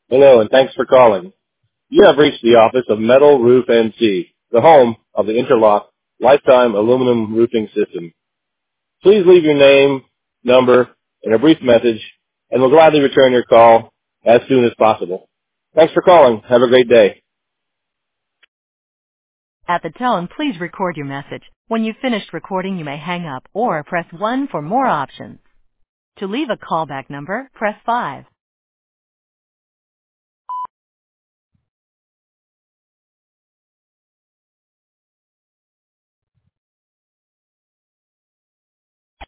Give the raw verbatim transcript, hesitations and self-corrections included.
Hello, and thanks for calling. You have reached the office of Metal Roof N C, the home of the Interlock Lifetime Aluminum Roofing System. Please leave your name, number, and a brief message, and we'll gladly return your call as soon as possible. Thanks for calling. Have a great day. At the tone, please record your message. When you've finished recording, you may hang up or press one for more options. To leave a callback number, press five.